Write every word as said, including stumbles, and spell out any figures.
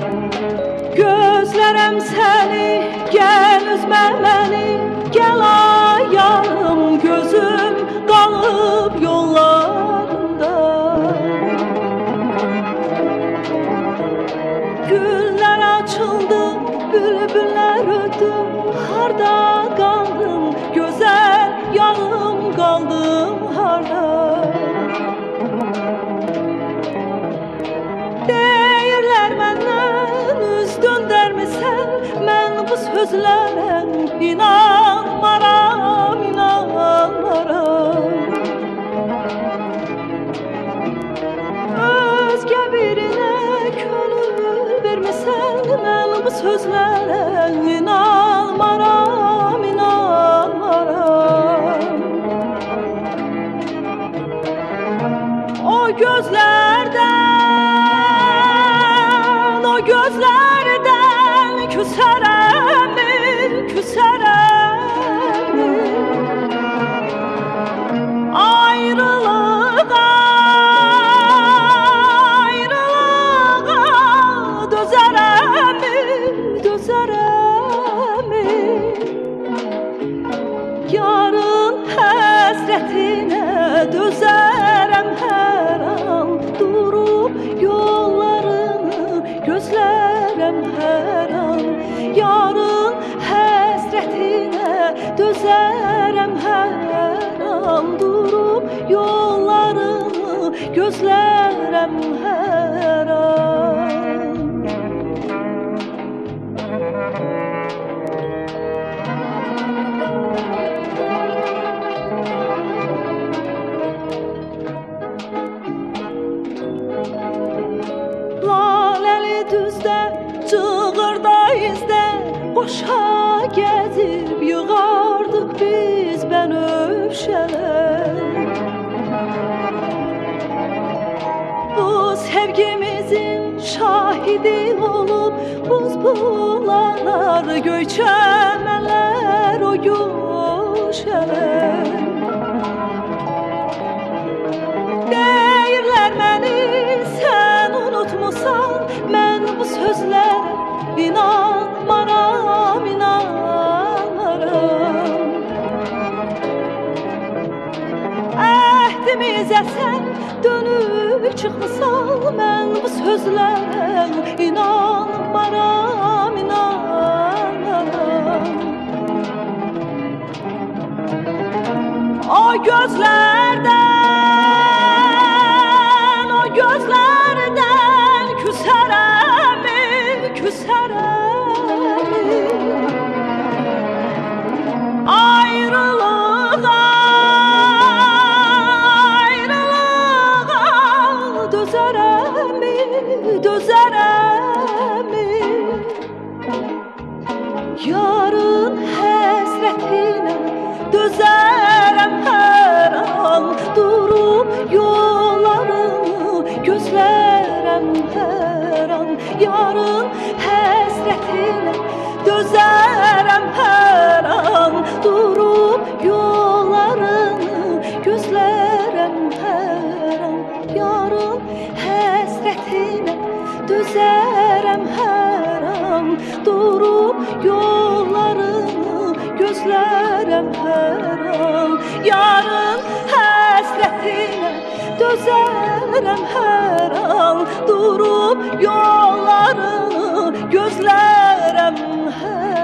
Gözlərəm səni, gəl üzmə məni, gəl ayağım, gözüm qalıb yollarında. Güllər açıldı, bülbüllər ötdü, harda qaldın, gözəl yarım qaldım harda. Deyirlər məndən üz döndərmisən, mən bu sözlərə inanmaram, inanmaram. Özgə birinə könül vermisən, mən bu sözlərə inanmaram, inanmaram. O gözlərdən, o gözlərdən küsərəm, küsərəm. Ayrılığa, ayrılığa dözərəm, dözərəm. Yarın həsrətinə dözərəm hər an, durub yollarını gözlərəm hər an. Yarın həsrətinə dözərəm hər an, durub yollarını gözlərəm hər an. Laləli düzdə, cığırda izdə, boşa gəzib yığardıq biz bənövşələr. Bu sevgimizin şahidi olub buz bulanar, göyçəmələr, o güşələr. Deyirlər məni sən unutmusan, mən bu sözlərə inanmaram, inanmaram. Əhdimizə sən dönüb çıxmısan, mən bu sözlərə inanmaram, inanmaram. O gözlərdən, o gözlərdən küsərəm, küsərəm. Ayrılığa, ayrılığa dözərəm, dözərəm. Yarın həsrətinə dözərəm hər an, durub yollarını gözlərəm hər an. Yarın həsrətinə dözərəm hər an, durub yollarını gözlərəm hər an. Yarın həsrətinə dözərəm hər an, durub yollarını gözlərəm hər an. Yarın həsrətinə dözərəm hər an, durub yollarını gözlərəm hər an.